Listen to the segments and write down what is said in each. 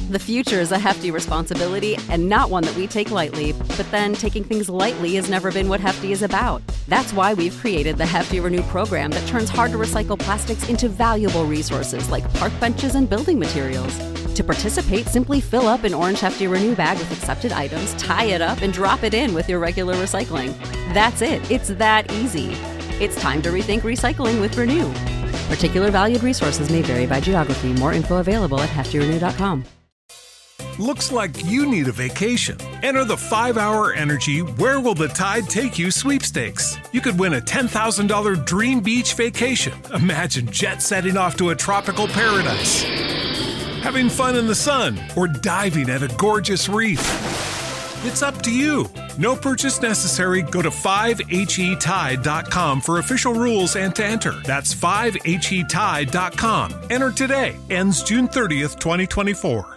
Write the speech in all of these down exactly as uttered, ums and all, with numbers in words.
The future is a hefty responsibility and not one that we take lightly, but then taking things lightly has never been what Hefty is about. That's why we've created the Hefty Renew program that turns hard-to-recycle plastics into valuable resources like park benches and building materials. To participate, simply fill up an orange Hefty Renew bag with accepted items, tie it up, and drop it in with your regular recycling. That's it. It's that easy. It's time to rethink recycling with Renew. Particular valued resources may vary by geography. More info available at hefty renew dot com. Looks like you need a vacation. Enter the five hour Energy Where Will the Tide Take You sweepstakes. You could win a ten thousand dollars dream beach vacation. Imagine jet setting off to a tropical paradise, having fun in the sun, or diving at a gorgeous reef. It's up to you. No purchase necessary. Go to five H E tide dot com for official rules and to enter. That's five H E tide dot com. Enter today. Ends June thirtieth, twenty twenty-four.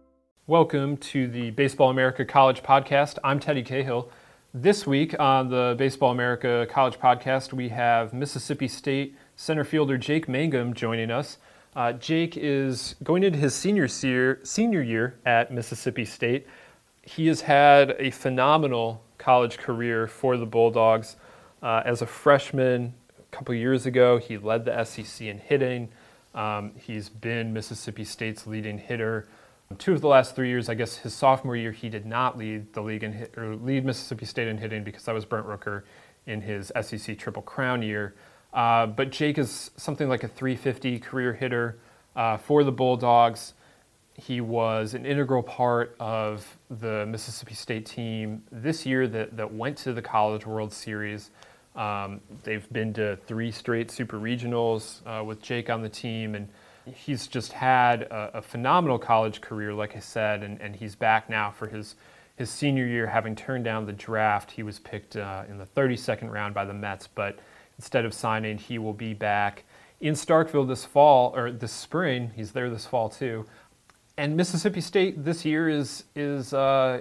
Welcome to the Baseball America College Podcast. I'm Teddy Cahill. This week on the Baseball America College Podcast, we have Mississippi State center fielder Jake Mangum joining us. Uh, Jake is going into his senior year, senior year at Mississippi State. He has had a phenomenal college career for the Bulldogs. Uh, as a freshman a couple years ago, he led the S E C in hitting. Um, he's been Mississippi State's leading hitter. Two of the last three years, I guess his sophomore year, he did not lead the league in hit, or lead Mississippi State in hitting because that was Brent Rooker in his S E C Triple Crown year. Uh, but Jake is something like a three fifty career hitter uh, for the Bulldogs. He was an integral part of the Mississippi State team this year that, that went to the College World Series. Um, they've been to three straight Super Regionals uh, with Jake on the team, and he's just had a, a phenomenal college career, like I said, and, and he's back now for his, his senior year, having turned down the draft. He was picked uh, in the thirty-second round by the Mets, but instead of signing, he will be back in Starkville this fall, or this spring. He's there this fall, too. And Mississippi State this year is is uh,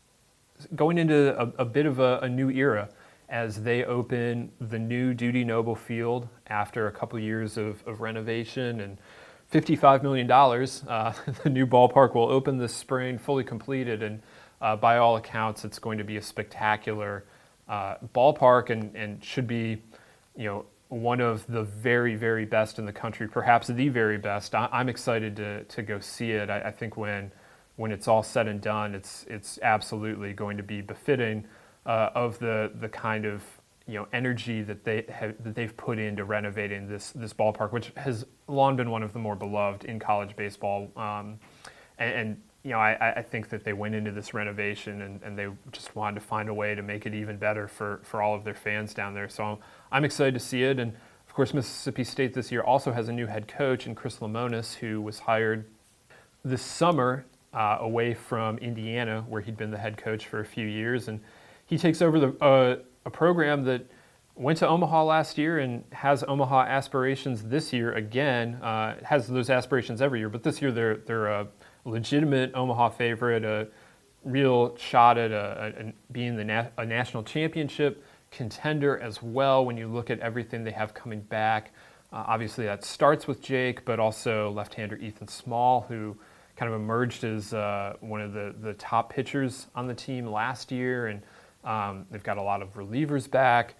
going into a, a bit of a, a new era as they open the new Dudy Noble Field after a couple years of, of renovation and fifty-five million dollars. Uh, the new ballpark will open this spring, fully completed, and uh, by all accounts, it's going to be a spectacular uh, ballpark and, and should be, you know, one of the very, very best in the country, perhaps the very best. I, I'm excited to to go see it. I, I think when when it's all said and done, it's it's absolutely going to be befitting uh, of the the kind of you know energy that they have that they've put into renovating this this ballpark, which has long been one of the more beloved in college baseball. Um, and, and you know, I, I think that they went into this renovation and, and they just wanted to find a way to make it even better for, for all of their fans down there. So I'm excited to see it. And of course, Mississippi State this year also has a new head coach in Chris Lemonis, who was hired this summer uh, away from Indiana, where he'd been the head coach for a few years. And he takes over the uh, a program that went to Omaha last year and has Omaha aspirations this year again. Uh, has those aspirations every year, but this year they're they're a legitimate Omaha favorite, a real shot at a, a, being the na- a national championship contender as well when you look at everything they have coming back. Uh, obviously that starts with Jake, but also left-hander Ethan Small, who kind of emerged as uh, one of the, the top pitchers on the team last year, and um, they've got a lot of relievers back.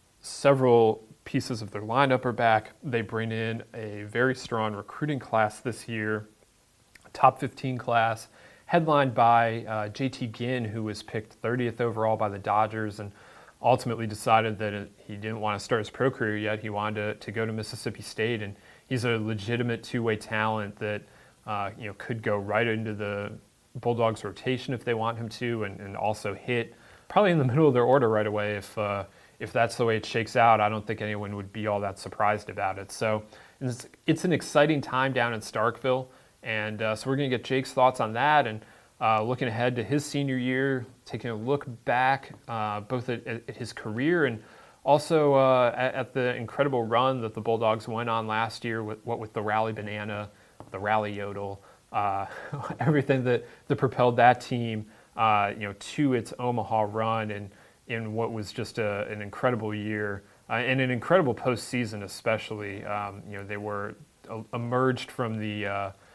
Several pieces of their lineup are back. They bring in a very strong recruiting class this year, top fifteen class, headlined by uh, J T Ginn, who was picked thirtieth overall by the Dodgers and ultimately decided that it, he didn't want to start his pro career yet. He wanted to, to go to Mississippi State, and he's a legitimate two-way talent that uh, you know could go right into the Bulldogs rotation if they want him to, and, and also hit probably in the middle of their order right away if uh, if that's the way it shakes out. I don't think anyone would be all that surprised about it. So it's, it's an exciting time down in Starkville. And uh, so we're going to get Jake's thoughts on that and uh, looking ahead to his senior year, taking a look back uh, both at, at his career and also uh, at, at the incredible run that the Bulldogs went on last year, with what with the Rally Banana, the Rally Yodel, uh, everything that, that propelled that team uh, you know, to its Omaha run and in what was just a, an incredible year uh, and an incredible postseason especially. Um, you know, they were uh, emerged from the uh,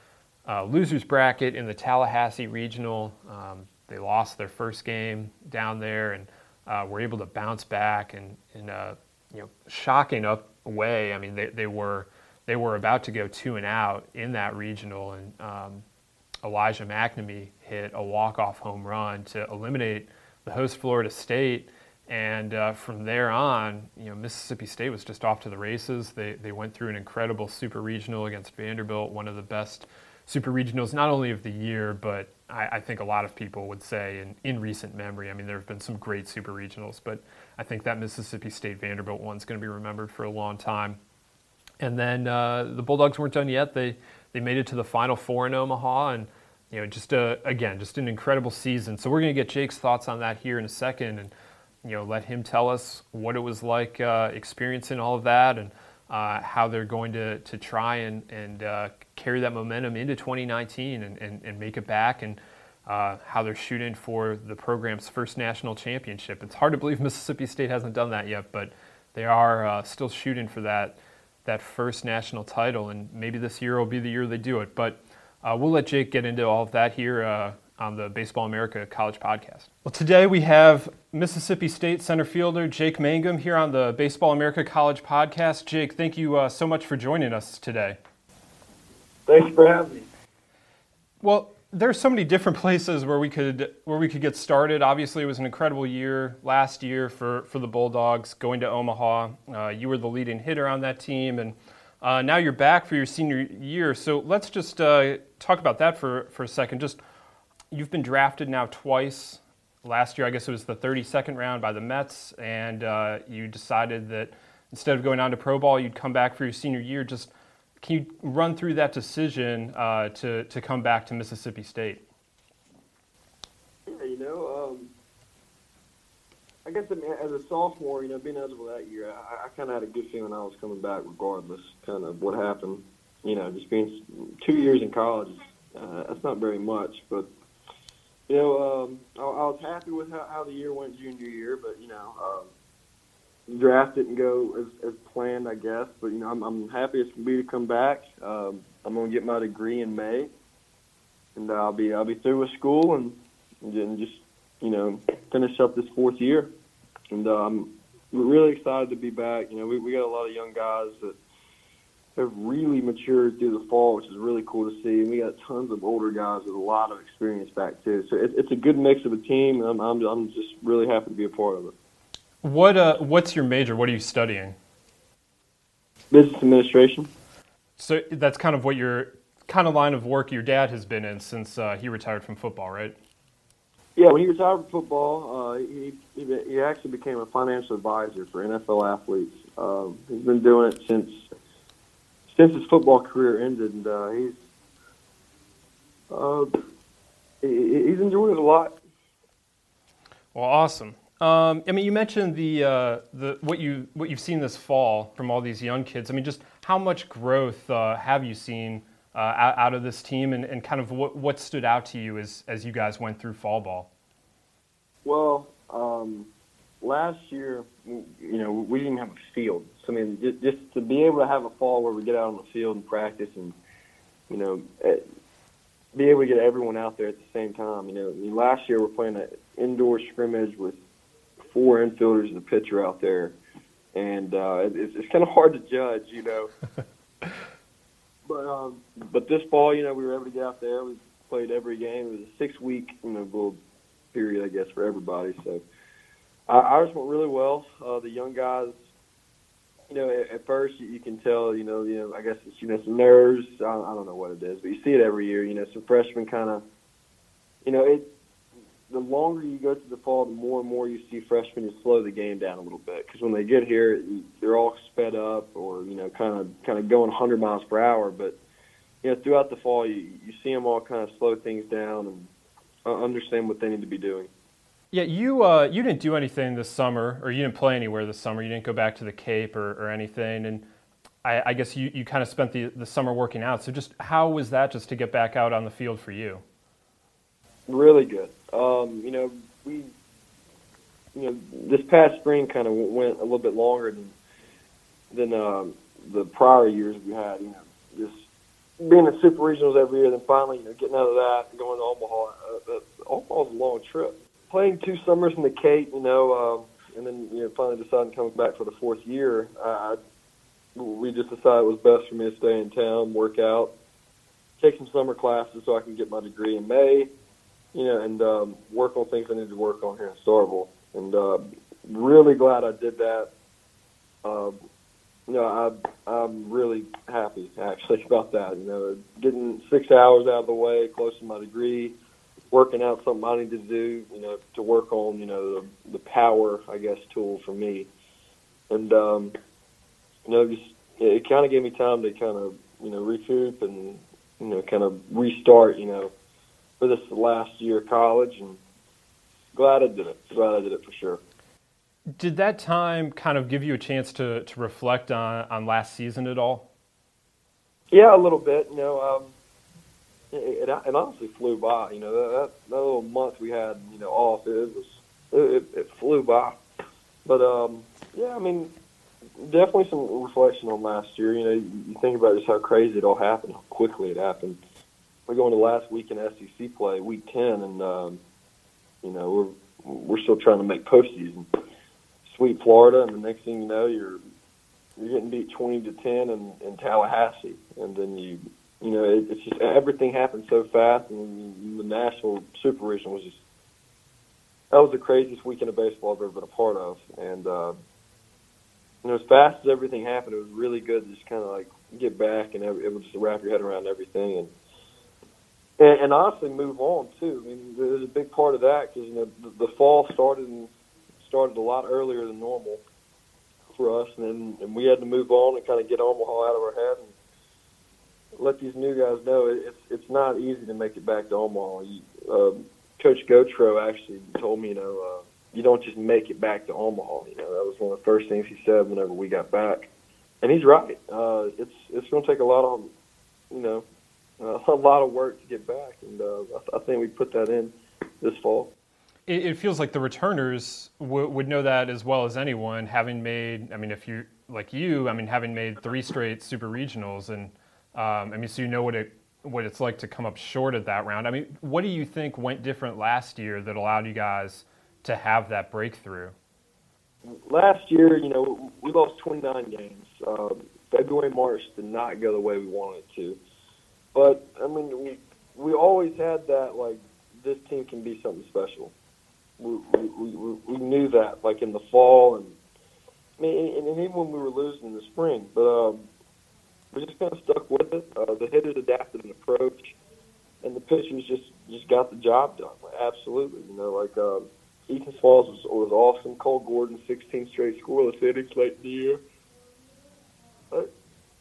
uh, loser's bracket in the Tallahassee Regional. Um, they lost their first game down there and uh, were able to bounce back and in a you know shocking up way. I mean, they, they were they were about to go two and out in that regional, and um, Elijah McNamee hit a walk-off home run to eliminate the host Florida State. And uh, from there on, you know, Mississippi State was just off to the races. They they went through an incredible super regional against Vanderbilt, one of the best super regionals, not only of the year, but I, I think a lot of people would say in, in recent memory. I mean, there have been some great super regionals, but I think that Mississippi State Vanderbilt one's going to be remembered for a long time. And then uh, the Bulldogs weren't done yet. They they made it to the Final Four in Omaha, and you know, just a, again, just an incredible season. So we're going to get Jake's thoughts on that here in a second, and you know, let him tell us what it was like uh, experiencing all of that, and uh, how they're going to to try and and uh, carry that momentum into twenty nineteen and, and, and make it back, and uh, how they're shooting for the program's first national championship. It's hard to believe Mississippi State hasn't done that yet, but they are uh, still shooting for that that first national title, and maybe this year will be the year they do it. But uh, we'll let Jake get into all of that here uh, on the Baseball America College Podcast. Well, today we have Mississippi State center fielder Jake Mangum here on the Baseball America College Podcast. Jake, thank you uh, so much for joining us today. Thanks for having me. Well, there's so many different places where we could where we could get started. Obviously, it was an incredible year last year for, for the Bulldogs going to Omaha. Uh, you were the leading hitter on that team, and uh, now you're back for your senior year. So let's just uh, talk about that for, for a second. Just you've been drafted now twice. Last year, I guess it was the thirty-second round by the Mets, and uh, you decided that instead of going on to pro ball, you'd come back for your senior year. Just can you run through that decision uh, to to come back to Mississippi State? Yeah, you know, um, I guess I mean, as a sophomore, you know, being eligible that year, I, I kind of had a good feeling I was coming back regardless, kind of what happened. You know, just being two years in college, uh, that's not very much, but. You know, um, I, I was happy with how, how the year went junior year, but, you know, um, draft didn't go as, as planned, I guess. But, you know, I'm, I'm happy as can be to come back. Um, I'm going to get my degree in May, and I'll be I'll be through with school and, and just, you know, finish up this fourth year. And um, we're really excited to be back. You know, we, we got a lot of young guys that have really matured through the fall, which is really cool to see. And we got tons of older guys with a lot of experience back too. So it, it's a good mix of a team. And I'm, I'm I'm just really happy to be a part of it. What uh what's your major? What are you studying? Business administration. So that's kind of what your kind of line of work your dad has been in since uh, he retired from football, right? Yeah, when he retired from football, uh, he, he he actually became a financial advisor for N F L athletes. Um, he's been doing it since. Since his football career ended, and uh, he's uh, he, he's enjoyed it a lot. Well, awesome. Um, I mean, you mentioned the uh, the what you what you've seen this fall from all these young kids. I mean, just how much growth uh, have you seen uh, out, out of this team, and, and kind of what, what stood out to you as as you guys went through fall ball? Well, um, last year, you know, we didn't have a field. So, I mean, just, just to be able to have a fall where we get out on the field and practice and, you know, be able to get everyone out there at the same time. You know, I mean, last year we're playing an indoor scrimmage with four infielders and a pitcher out there. And uh, it's, it's kind of hard to judge, you know. but um, but this fall, you know, we were able to get out there. We played every game. It was a six-week, you know, little period, I guess, for everybody. So uh, ours went really well. Uh, the young guys, you know, at, at first you, you can tell, you know, you know, I guess it's, you know, some nerves. I, I don't know what it is, but you see it every year. You know, some freshmen kind of, you know, it. The longer you go through the fall, the more and more you see freshmen just slow the game down a little bit. Because when they get here, they're all sped up or, you know, kind of kind of going one hundred miles per hour. But, you know, throughout the fall, you, you see them all kind of slow things down and uh, understand what they need to be doing. Yeah, you uh, you didn't do anything this summer, or you didn't play anywhere this summer. You didn't go back to the Cape or, or anything. And I, I guess you, you kind of spent the, the summer working out. So just how was that just to get back out on the field for you? Really good. Um, you know, we, you know, this past spring kind of went a little bit longer than than um, the prior years we had. You know, just being in super regionals every year, then finally, you know, getting out of that and going to Omaha. Uh, that, Omaha's a long trip. Playing two summers in the Cape, you know, um, and then you know finally deciding coming back for the fourth year. Uh, we just decided it was best for me to stay in town, work out, take some summer classes so I can get my degree in May, you know, and um, work on things I need to work on here in Starkville. And uh, really glad I did that. Uh, you know, I, I'm really happy, actually, about that. You know, getting six hours out of the way, close to my degree, working out something I need to do, you know, to work on, you know, the, the power, I guess, tool for me. And, um, you know, just, it kind of gave me time to kind of, you know, recoup and, you know, kind of restart, you know, for this last year of college. And glad I did it. Glad I did it for sure. Did that time kind of give you a chance to, to reflect on, on last season at all? Yeah, a little bit. You know, um, it, it, it honestly flew by. You know, that, that little month we had, you know, off, it was it, it flew by. But um, yeah, I mean, definitely some reflection on last year. You know, you, you think about just how crazy it all happened, how quickly it happened. We're going to last week in S E C play, week ten, and um, you know we're we're still trying to make postseason. Sweep Florida, and the next thing you know, you're you're getting beat twenty to ten in, in Tallahassee, and then you you know it, it's just everything happened so fast, and the National Super Regional was just that was the craziest weekend of baseball I've ever been a part of, and uh, you know as fast as everything happened, it was really good to just kind of like get back and every, able to just wrap your head around everything, and, and and honestly move on too. I mean, there's a big part of that because you know the, the fall started in started a lot earlier than normal for us, and then and we had to move on and kind of get Omaha out of our head and let these new guys know it, it's it's not easy to make it back to Omaha. You, um, Coach Gautreaux actually told me, you know, uh, you don't just make it back to Omaha. You know, that was one of the first things he said whenever we got back, and he's right. Uh, it's it's going to take a lot of, you know, uh, a lot of work to get back, and uh, I, th- I think we put that in this fall. It feels like the returners w- would know that as well as anyone, having made, I mean, if you, like you, I mean, having made three straight super regionals, and um, I mean, so you know what it what it's like to come up short of that round. I mean, what do you think went different last year that allowed you guys to have that breakthrough? Last year, you know, we lost twenty-nine games. Um, February, March did not go the way we wanted it to. But, I mean, we, we always had that, like, this team can be something special. We, we, we, we knew that, like in the fall, and I mean, and, and even when we were losing in the spring. But um, we just kind of stuck with it. Uh, the hitters adapted an approach, and the pitchers just, just got the job done. Like, absolutely, you know, like um, Eaton Falls was, was awesome. Cole Gordon, sixteen straight scoreless innings late in the year. But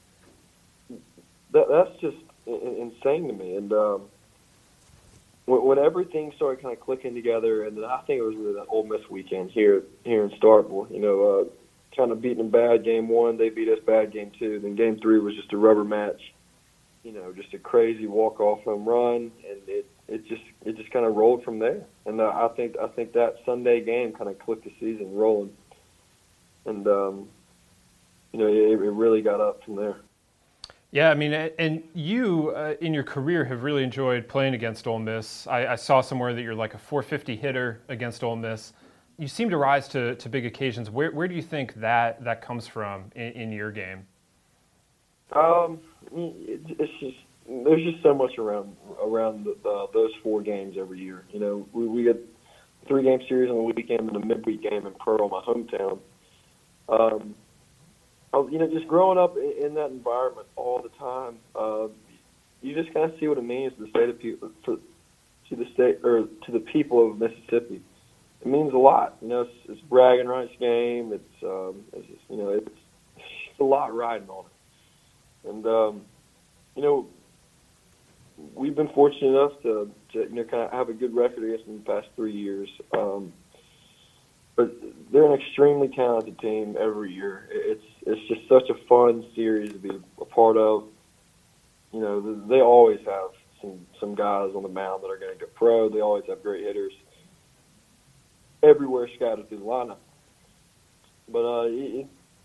that that's just insane to me, and. Um, When everything started kind of clicking together, and then I think it was really that Ole Miss weekend here here in Starkville, you know, uh, kind of beating them bad game one, they beat us bad game two. Then game three was just a rubber match, you know, just a crazy walk-off home run, and it, it just it just kind of rolled from there. And uh, I think I think that Sunday game kind of clicked the season rolling, and um, you know, it, it really got up from there. Yeah, I mean, and you uh, in your career have really enjoyed playing against Ole Miss. I, I saw somewhere that you're like a four fifty hitter against Ole Miss. You seem to rise to, to big occasions. Where where do you think that, that comes from in, in your game? Um, it, it's just there's just so much around around the, the, those four games every year. You know, we we get three game series on the weekend and a midweek game in Pearl, my hometown. Um. You know, just growing up in that environment all the time, uh, you just kind of see what it means to the state of people, to, to the state or to the people of Mississippi. It means a lot. You know, it's, it's bragging rights game. It's, um, it's just, you know, it's, it's a lot riding on it. And um, you know, we've been fortunate enough to, to you know kind of have a good record against them the past three years. Um, But they're an extremely talented team every year. It's it's just such a fun series to be a part of. You know, they always have some, some guys on the mound that are going to go pro. They always have great hitters everywhere scattered through the lineup. But uh, it,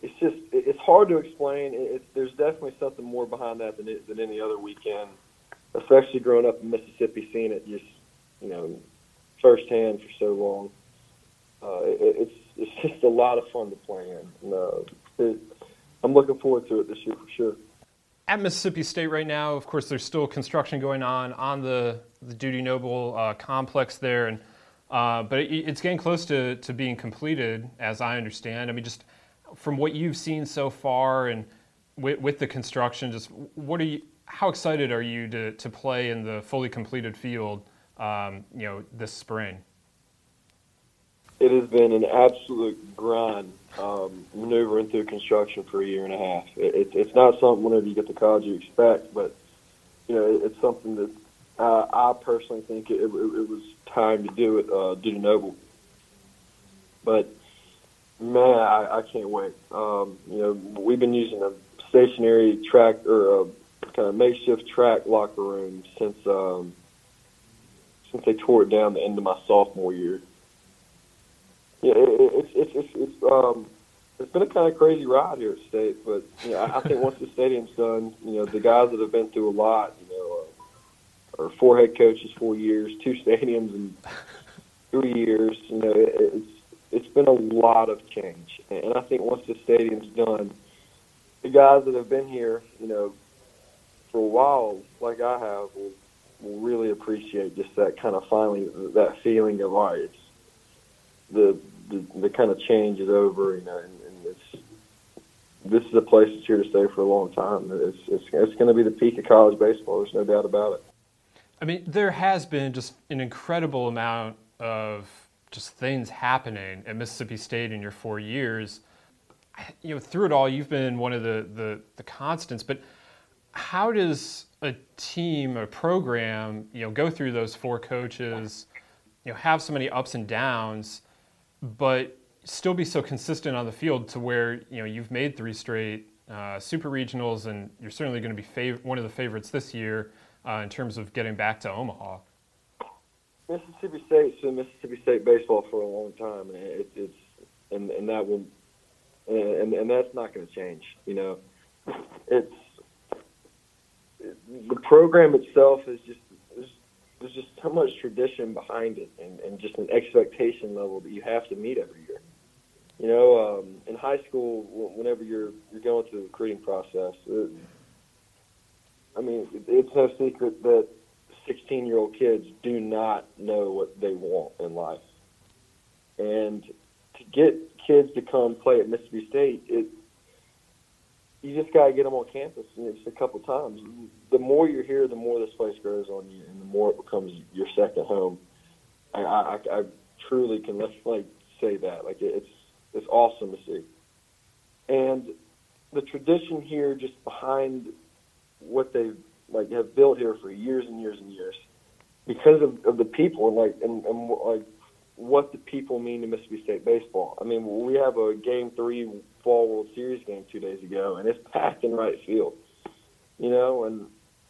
it's just it's hard to explain. It's, there's definitely something more behind that than it, than any other weekend, especially growing up in Mississippi, seeing it just you know firsthand for so long. Uh, it, it's it's just a lot of fun to play in. And, uh, it, I'm looking forward to it this year for sure. At Mississippi State right now, of course, there's still construction going on on the, the Dudy Noble uh, complex there, and uh, but it, it's getting close to, to being completed, as I understand. I mean, just from what you've seen so far, and with, with the construction, just what are you? How excited are you to to play in the fully completed field? Um, you know, this spring. It has been an absolute grind um, maneuvering through construction for a year and a half. It, it, it's not something whenever you get to college you expect, but you know it, it's something that uh, I personally think it, it, it was time to do it. Uh, Dudy Noble, but man, I, I can't wait. Um, you know, we've been using a stationary track or a kind of makeshift track locker room since um, since they tore it down the end of my sophomore year. Yeah, it, it's it's it's it's um it's been a kind of crazy ride here at State, but you know I, I think once the stadium's done, you know the guys that have been through a lot, you know, uh, are four head coaches, four years, two stadiums in three years. You know, it, it's it's been a lot of change, and I think once the stadium's done, the guys that have been here, you know, for a while, like I have, will, will really appreciate just that kind of finally that feeling of all right, it's the The, the kind of change is over, you know, and, and it's this is a place that's here to stay for a long time. It's it's it's going to be the peak of college baseball. There's no doubt about it. I mean, there has been just an incredible amount of just things happening at Mississippi State in your four years. You know, through it all, you've been one of the the, the constants. But how does a team, a program, you know, go through those four coaches, you know, have so many ups and downs, but still be so consistent on the field to where, you know, you've made three straight uh, super regionals, and you're certainly going to be fav- one of the favorites this year uh, in terms of getting back to Omaha? Mississippi State's been Mississippi State baseball for a long time, and it, it's and, and that will and and that's not going to change. You know, it's it, the program itself is just. There's just so much tradition behind it, and, and just an expectation level that you have to meet every year. You know, um, in high school, whenever you're you're going through the recruiting process, it, I mean, it's no secret that sixteen-year-old kids do not know what they want in life. And to get kids to come play at Mississippi State, it you just got to get them on campus, you know, just a couple times. The more you're here, the more this place grows on you, and the more it becomes your second home. I, I, I truly can like say that. Like it's it's awesome to see, and the tradition here, just behind what they like have built here for years and years and years, because of, of the people, and like and, and like what the people mean to Mississippi State baseball. I mean, we have a Game Three Fall World Series game two days ago, and it's packed in right field. You know, and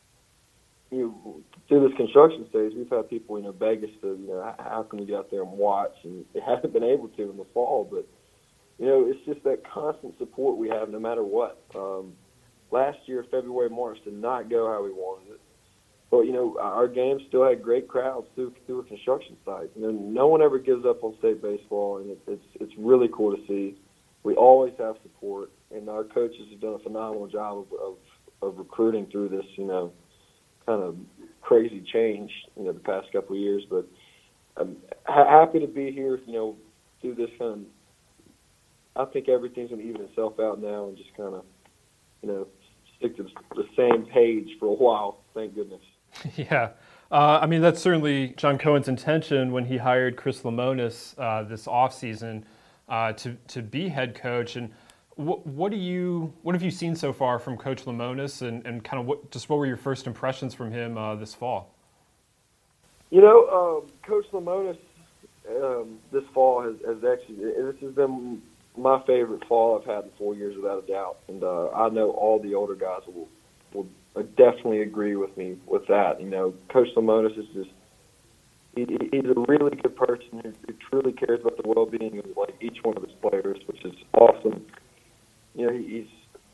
you know, through this construction stage, we've had people, you know, beg us to, you know, how can we get out there and watch? And they haven't been able to in the fall, but you know, it's just that constant support we have no matter what. Um, last year, February, March did not go how we wanted it. But, you know, our games still had great crowds through, through a construction site. You know, no one ever gives up on state baseball, and it, it's it's really cool to see. We always have support, and our coaches have done a phenomenal job of, of, of recruiting through this, you know, kind of crazy change, you know, the past couple of years. But I'm ha- happy to be here, you know, through this kind of – I think everything's going to even itself out now and just kind of, you know, stick to the same page for a while, thank goodness. Yeah. Uh, I mean, that's certainly John Cohen's intention when he hired Chris Lemonis uh, this offseason uh, to to be head coach. And what what do you what have you seen so far from Coach Lemonis, and, and kind of what just what were your first impressions from him uh, this fall? You know, um, Coach Lemonis um, this fall has, has actually this has been my favorite fall I've had in four years without a doubt, and uh, I know all the older guys will will definitely agree with me with that. You know, Coach Lemonis is just he, he's a really good person who, who truly cares about the well-being of like each one of his players, which is awesome. you know, he, he's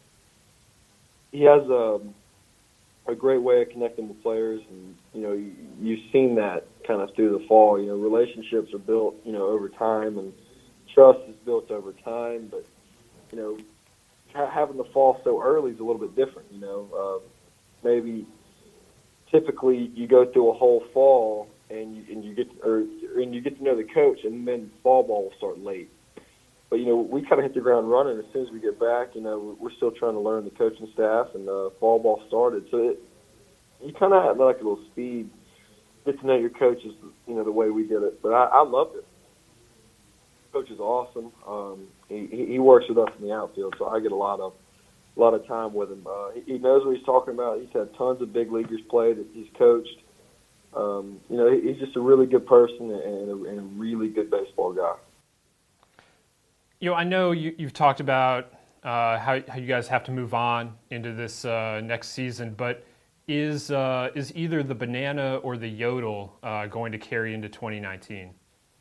he has a a great way of connecting with players, and you know, you, you've seen that kind of through the fall. You know, relationships are built, you know, over time, and trust is built over time. But you know, ha- having the fall so early is a little bit different. You know, uh, maybe typically you go through a whole fall and you and you get or and you get to know the coach, and then fall ball will start late. But, you know, we kind of hit the ground running as soon as we get back. You know, we're still trying to learn the coaching staff, and uh, fall ball started. So it, you kind of have like a little speed, get to know your coaches, you know, the way we did it. But I, I loved it. Coach is awesome. Um, he, he works with us in the outfield, so I get a lot of a lot of time with him. Uh, he, he knows what he's talking about. He's had tons of big leaguers play that he's coached. Um, you know, he's just a really good person and a, and a really good baseball guy. You know, I know you, you've talked about uh, how, how you guys have to move on into this uh, next season, but is uh, is either the banana or the yodel uh, going to carry into twenty nineteen?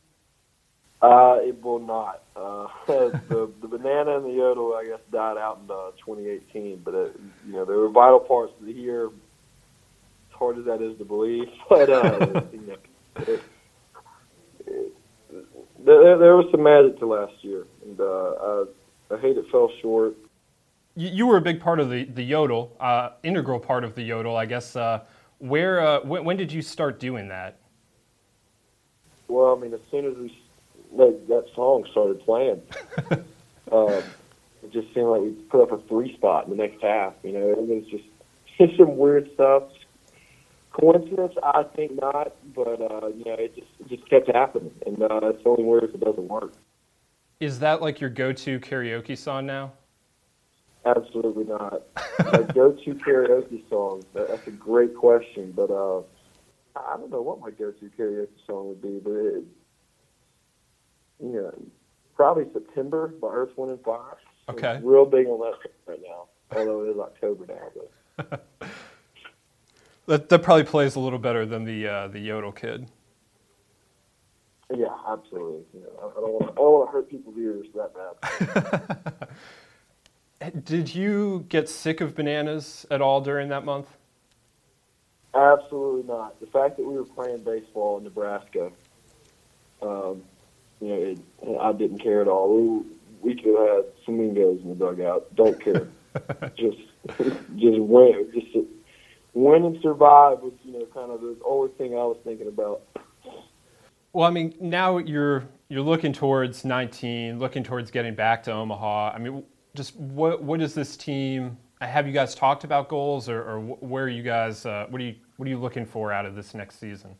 Uh, it will not. Uh, the the banana and the yodel, I guess, died out in uh, twenty eighteen, but it, you know, they were vital parts of the year. As hard as that is to believe, but uh, you know, it, it, there, there was some magic to last year, and uh, I, I hate it fell short. You, you were a big part of the the yodel, uh, integral part of the yodel, I guess. Uh, where uh, when, when did you start doing that? Well, I mean, as soon as we that, that song started playing, um, it just seemed like we put up a three spot in the next half. You know, it was just just some weird stuff. Coincidence? I think not, but uh, you know, it just it just kept happening, and uh, it's only weird if it doesn't work. Is that like your go-to karaoke song now? Absolutely not. My go-to karaoke song? That, that's a great question, but uh, I don't know what my go-to karaoke song would be, but it, you know, probably September by Earth, Wind and Fire. Okay. I'm real big on that right now, although it is October now. But that that probably plays a little better than the uh, the Yodel Kid. Yeah, absolutely. You know, I don't want to, I don't want to hurt people's ears that bad. Did you get sick of bananas at all during that month? Absolutely not. The fact that we were playing baseball in Nebraska, um, you know, it, I didn't care at all. We, we could have had flamingos in the dugout. Don't care. just, just win. Just win and survive was, you know, kind of the only thing I was thinking about. Well, I mean, now you're you're looking towards nineteen, looking towards getting back to Omaha. I mean, just what what is this team? Have you guys talked about goals, or, or where are you guys? Uh, what are you what are you looking for out of this next season?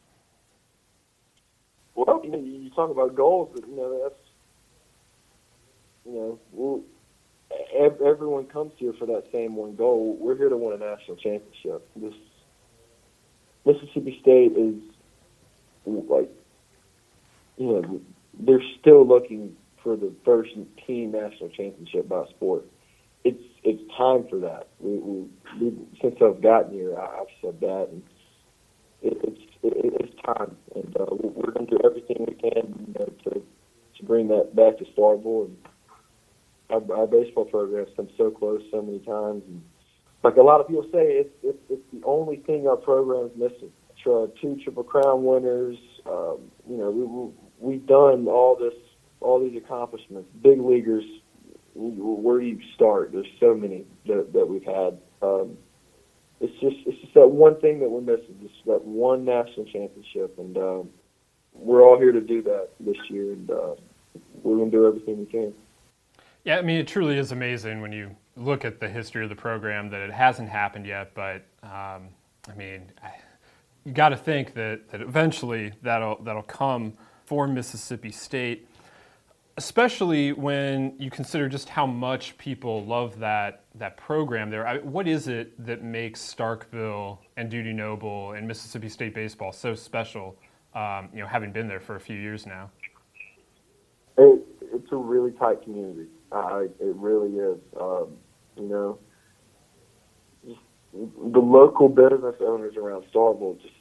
Well, you know, you talk about goals, but you know that's you know we'll, everyone comes here for that same one goal. We're here to win a national championship. This Mississippi State is like, you know, they're still looking for the first team national championship by sport. It's it's time for that. We, we, we since I've gotten here, I've said that, and it, it's it, it's time, and uh, we're going to do everything we can, you know, to to bring that back to Starkville. And our, our baseball program's come so close so many times, and like a lot of people say, it's it's, it's the only thing our program's missing. Two Triple Crown winners, um, you know, we, we we've done all this, all these accomplishments. Big leaguers. Where do you start? There's so many that, that we've had. Um, it's just it's just that one thing that we're missing, just that one national championship, and um, we're all here to do that this year, and uh, we're going to do everything we can. Yeah, I mean, it truly is amazing when you look at the history of the program that it hasn't happened yet, but um, I mean, I, you got to think that, that eventually that'll that'll come for Mississippi State. Especially when you consider just how much people love that that program there. I, what is it that makes Starkville and Dudy Noble and Mississippi State baseball so special? Um, you know, having been there for a few years now. It, it's a really tight community. Uh, it really is. Um, you know, just the local business owners around Starkville just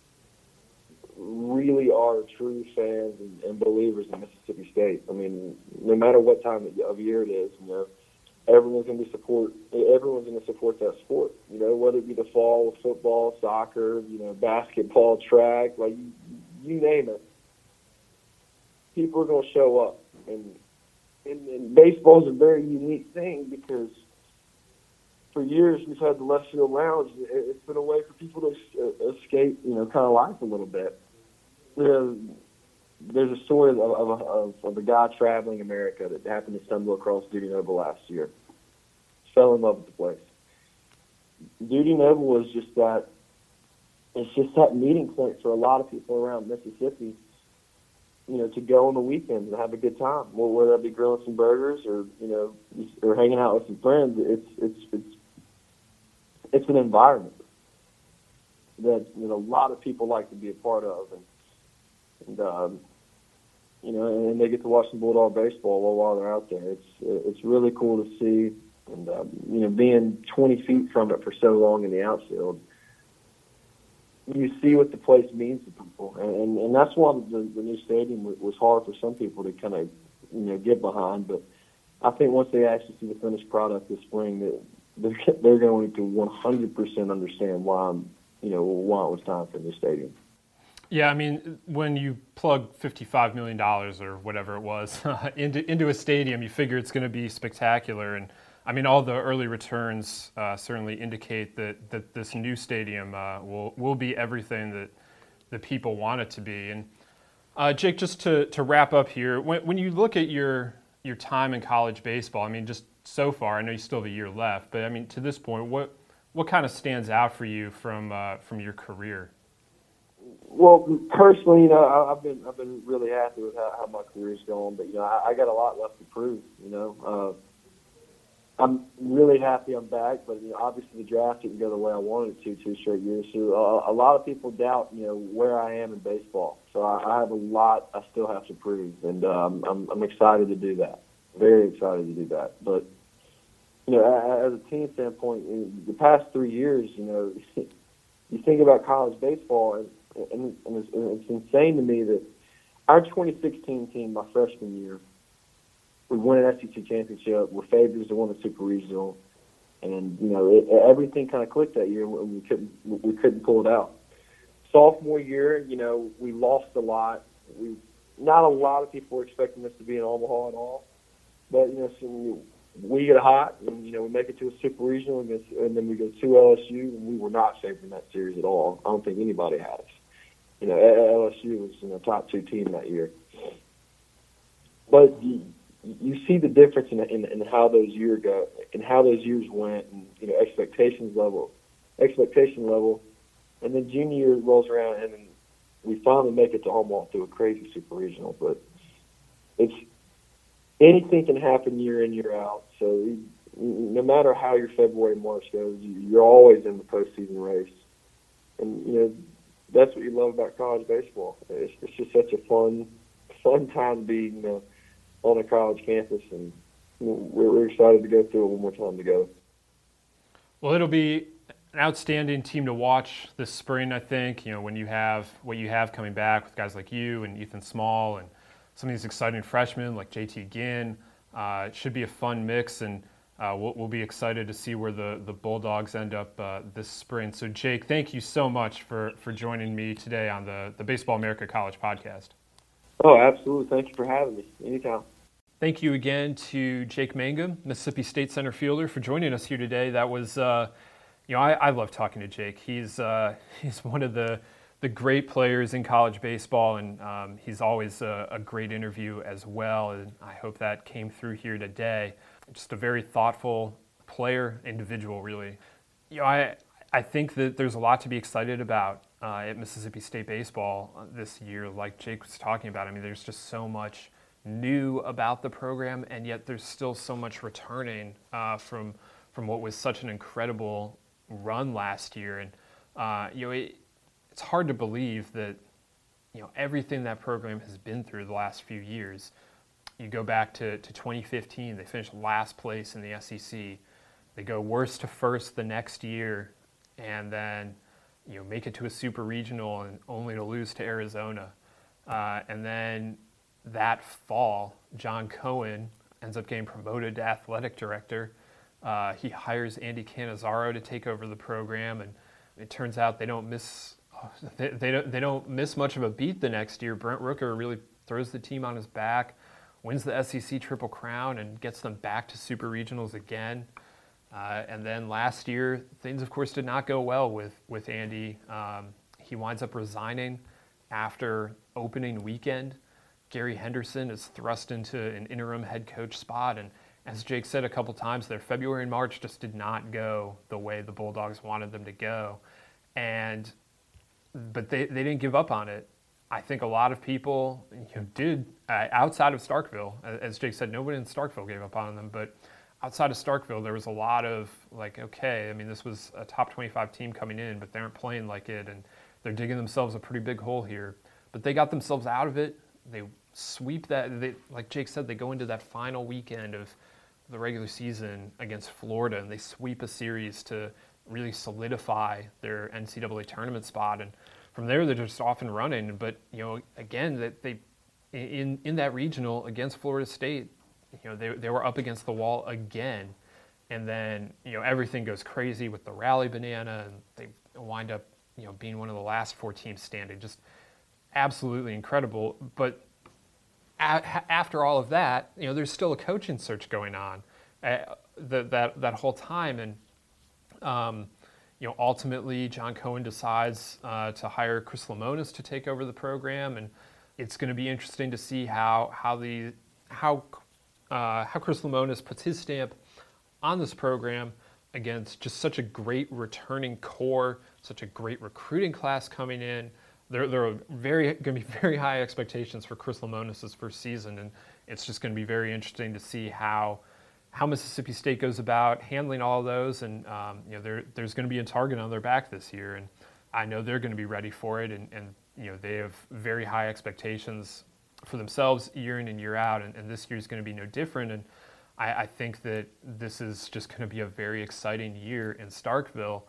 really are true fans and, and believers in Mississippi State. I mean, no matter what time of year it is, you know, everyone's going to be support. Everyone's going to support that sport. You know, whether it be the fall with football, soccer, you know, basketball, track, like you, you name it. People are going to show up, and, and, and baseball is a very unique thing because for years we've had the left field lounge. It's been a way for people to escape, you know, kind of life a little bit. You know, there's a story of, of, of, of a guy traveling America that happened to stumble across Dudy Noble last year. Fell in love with the place. Dudy Noble was just that. It's just that meeting point for a lot of people around Mississippi. You know, to go on the weekends and have a good time. Well, whether that be grilling some burgers or you know, or hanging out with some friends, it's it's it's it's an environment that you know, a lot of people like to be a part of, and and um, you know, and they get to watch some Bulldog baseball while while they're out there. It's it's really cool to see, and um, you know, being twenty feet from it for so long in the outfield, you see what the place means to people, and and, and that's why the, the new stadium was hard for some people to kind of you know get behind. But I think once they actually see the finished product this spring, that they're, they're going to one hundred percent understand why you know why it was time for the new stadium. Yeah, I mean, when you plug fifty-five million dollars or whatever it was into into a stadium, you figure it's going to be spectacular. And I mean, all the early returns uh, certainly indicate that, that this new stadium uh, will will be everything that the people want it to be. And uh, Jake, just to, to wrap up here, when when you look at your your time in college baseball, I mean, just so far, I know you still have a year left, but I mean, to this point, what what kind of stands out for you from uh, from your career? Well, personally, you know, I, I've been I've been really happy with how, how my career's going, but you know, I, I got a lot left to prove. You know, uh, I'm really happy I'm back, but you know, obviously the draft didn't go the way I wanted it to two straight years. So uh, a lot of people doubt, you know, where I am in baseball. So I, I have a lot I still have to prove, and um, I'm I'm excited to do that. Very excited to do that. But you know, as a team standpoint, in the past three years, you know, you think about college baseball and. And it's, it's insane to me that our twenty sixteen team, my freshman year, we won an S E C championship. We're favorites to win the Super Regional, and you know it, everything kind of clicked that year, and we couldn't we couldn't pull it out. Sophomore year, you know, we lost a lot. We not a lot of people were expecting us to be in Omaha at all, but you know, so we get hot, and you know, we make it to a Super Regional, and, and then we go to L S U, and we were not favored in that series at all. I don't think anybody had us. You know, L S U was in the top two team that year. But you, you see the difference in, in in how those years go, and how those years went, and you know, expectations level, expectation level, and then junior year rolls around, and then we finally make it to Omaha through a crazy Super Regional. But it's anything can happen year in, year out. So no matter how your February, March goes, you're always in the postseason race, and you know. That's what you love about college baseball. It's, it's just such a fun, fun time being uh, on a college campus, and we're, we're excited to go through it one more time together. Well, it'll be an outstanding team to watch this spring, I think. You know, when you have what you have coming back with guys like you and Ethan Small and some of these exciting freshmen like J T Ginn, uh, it should be a fun mix, and Uh, we'll, we'll be excited to see where the, the Bulldogs end up uh, this spring. So, Jake, thank you so much for, for joining me today on the, the Baseball America College podcast. Oh, absolutely. Thank you for having me. Anytime. Thank you again to Jake Mangum, Mississippi State center fielder, for joining us here today. That was, uh, you know, I, I love talking to Jake. He's uh, he's one of the, the great players in college baseball, and um, he's always a, a great interview as well, and I hope that came through here today. Just a very thoughtful player, individual, really. You know, I I think that there's a lot to be excited about uh, at Mississippi State baseball this year, like Jake was talking about. I mean, there's just so much new about the program, and yet there's still so much returning uh, from from what was such an incredible run last year. And uh, you know, it, it's hard to believe that you know everything that program has been through the last few years. You go back to, to twenty fifteen, they finished last place in the S E C. They go worst to first the next year, and then you know make it to a Super Regional and only to lose to Arizona. Uh, and then that fall, John Cohen ends up getting promoted to athletic director. Uh, he hires Andy Cannizaro to take over the program, and it turns out they don't miss they, they don't they don't miss much of a beat the next year. Brent Rooker really throws the team on his back, wins the S E C Triple Crown, and gets them back to Super Regionals again. Uh, and then last year, things of course did not go well with with Andy. Um, he winds up resigning after opening weekend. Gary Henderson is thrust into an interim head coach spot, and as Jake said a couple times there, February and March just did not go the way the Bulldogs wanted them to go. And but they, they didn't give up on it. I think a lot of people you know, did, uh, outside of Starkville. As Jake said, nobody in Starkville gave up on them. But outside of Starkville, there was a lot of, like, okay, I mean, this was a top twenty-five team coming in, but they aren't playing like it, and they're digging themselves a pretty big hole here. But they got themselves out of it. They sweep that, they, like Jake said, they go into that final weekend of the regular season against Florida, and they sweep a series to really solidify their N C double A tournament spot. And from there, they're just off and running. But, you know, again, that they in in that regional against Florida State, you know, they they were up against the wall again. And then, you know, everything goes crazy with the rally banana, and they wind up, you know, being one of the last four teams standing. Just absolutely incredible. But after all of that, you know, there's still a coaching search going on uh, the, that that whole time, and um, you know, ultimately John Cohen decides uh, to hire Chris Lemonis to take over the program, and it's going to be interesting to see how how the how uh, how Chris Lemonis puts his stamp on this program against just such a great returning core, such a great recruiting class coming in. There, there are very going to be very high expectations for Chris Lemonis' first season, and it's just going to be very interesting to see how how Mississippi State goes about handling all of those. And um, you know, there there's going to be a target on their back this year, and I know they're going to be ready for it. And, and you know, they have very high expectations for themselves year in and year out, and, and this year is going to be no different. And I, I think that this is just going to be a very exciting year in Starkville,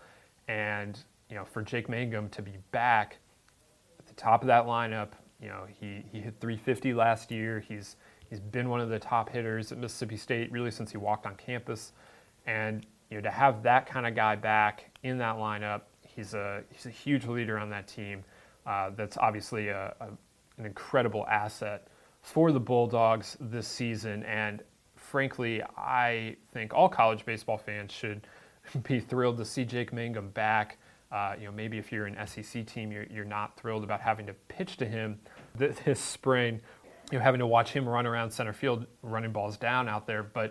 and you know, for Jake Mangum to be back the top of that lineup, you know, he, he hit three fifty last year. He's he's been one of the top hitters at Mississippi State really since he walked on campus, and you know, to have that kind of guy back in that lineup, he's a he's a huge leader on that team. Uh, that's obviously a, a an incredible asset for the Bulldogs this season, and frankly, I think all college baseball fans should be thrilled to see Jake Mangum back. Uh, you know, maybe if you're an S E C team, you're you're not thrilled about having to pitch to him th- this spring. You know, having to watch him run around center field, running balls down out there. But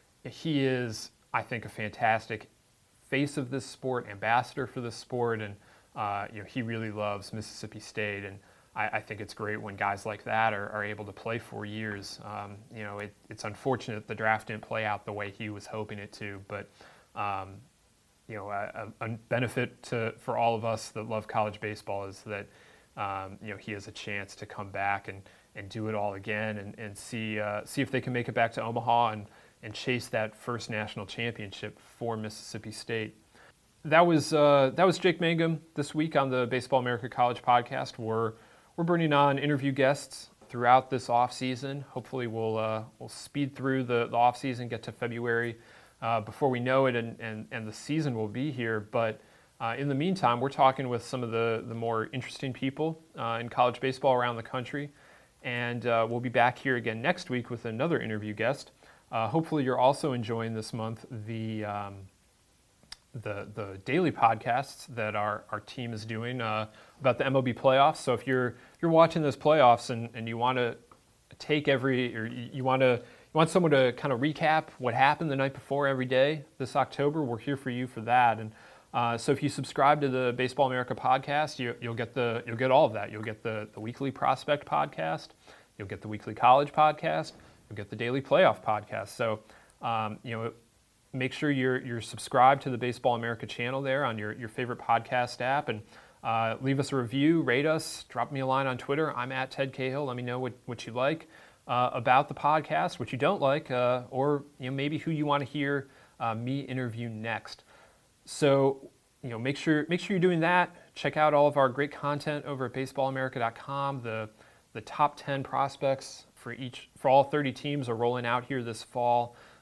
he is, I think, a fantastic face of this sport, ambassador for this sport, and uh, you know, he really loves Mississippi State. And I, I think it's great when guys like that are, are able to play for years. Um, you know, it, it's unfortunate the draft didn't play out the way he was hoping it to, but. Um, You know, a, a benefit to for all of us that love college baseball is that um, you know, he has a chance to come back and, and do it all again, and and see uh, see if they can make it back to Omaha and and chase that first national championship for Mississippi State. That was uh, that was Jake Mangum this week on the Baseball America College podcast. We're we're bringing on interview guests throughout this off season. Hopefully, we'll uh, we'll speed through the, the off season, get to February. Uh, before we know it, and, and, and the season will be here. But uh, in the meantime, we're talking with some of the, the more interesting people uh, in college baseball around the country. And uh, we'll be back here again next week with another interview guest. Uh, hopefully you're also enjoying this month the um, the, the daily podcasts that our, our team is doing uh, about the M L B playoffs. So if you're you're watching those playoffs and, and you want to take every, or you, you want to You want someone to kind of recap what happened the night before every day this October, we're here for you for that. And uh, so if you subscribe to the Baseball America podcast, you, you'll get the you'll get all of that. You'll get the, the weekly prospect podcast, you'll get the weekly college podcast, you'll get the daily playoff podcast. So um, you know, make sure you're you're subscribed to the Baseball America channel there on your, your favorite podcast app, and uh, leave us a review, rate us, drop me a line on Twitter. I'm at Ted Cahill. Let me know what, what you like Uh, about the podcast, what you don't like, uh, or you know, maybe who you want to hear uh, me interview next. So you know, make sure make sure you're doing that. Check out all of our great content over at baseball america dot com. The the top ten prospects for each for all thirty teams are rolling out here this fall.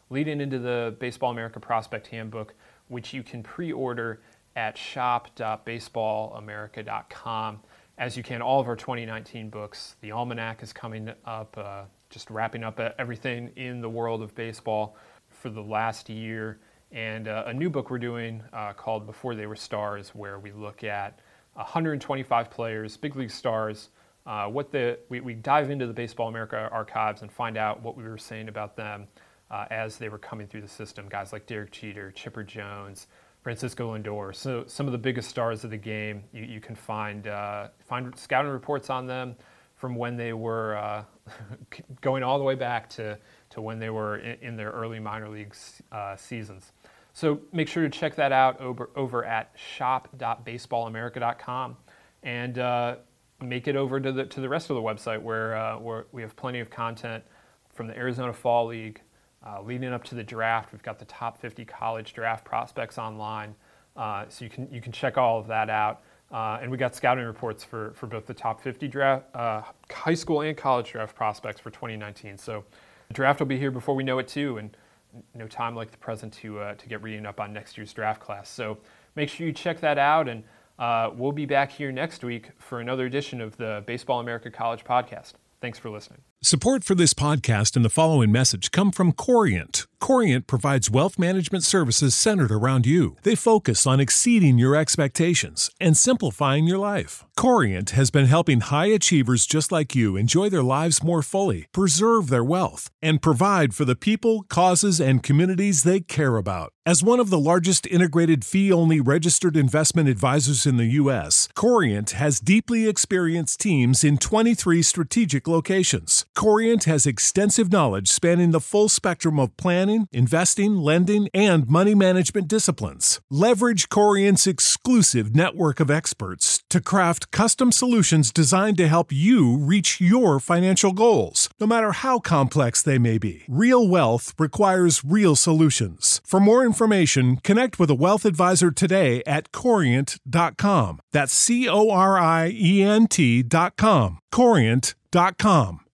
leading into the Baseball America Prospect Handbook, which you can pre-order at shop dot baseball america dot com. As you can, all of our twenty nineteen books. The Almanac is coming up, uh, just wrapping up everything in the world of baseball for the last year. And uh, a new book we're doing uh, called Before They Were Stars, where we look at one hundred twenty-five players, big league stars, uh, what the we, we dive into the Baseball America archives and find out what we were saying about them uh, as they were coming through the system. Guys like Derek Jeter, Chipper Jones, Francisco Lindor. So some of the biggest stars of the game, you, you can find uh, find scouting reports on them from when they were uh, going all the way back to, to when they were in, in their early minor league uh, seasons. So make sure to check that out over, over at shop dot baseball america dot com and uh, make it over to the to the rest of the website where, uh, where we have plenty of content from the Arizona Fall League. Uh, leading up to the draft, we've got the top fifty college draft prospects online, uh, so you can you can check all of that out. Uh, and we got scouting reports for, for both the top fifty draft, uh, high school and college draft prospects for twenty nineteen. So the draft will be here before we know it too, and no time like the present to uh, to get reading up on next year's draft class. So make sure you check that out, and uh, we'll be back here next week for another edition of the Baseball America College Podcast. Thanks for listening. Support for this podcast and the following message come from Corient. Corient provides wealth management services centered around you. They focus on exceeding your expectations and simplifying your life. Corient has been helping high achievers just like you enjoy their lives more fully, preserve their wealth, and provide for the people, causes, and communities they care about. As one of the largest integrated fee-only registered investment advisors in the U S, Corient has deeply experienced teams in twenty-three strategic locations. Corient has extensive knowledge spanning the full spectrum of planning, investing, lending, and money management disciplines. Leverage Corient's exclusive network of experts to craft custom solutions designed to help you reach your financial goals, no matter how complex they may be. Real wealth requires real solutions. For more information, connect with a wealth advisor today at corient dot com. That's C O R I E N T dot com. corient dot com.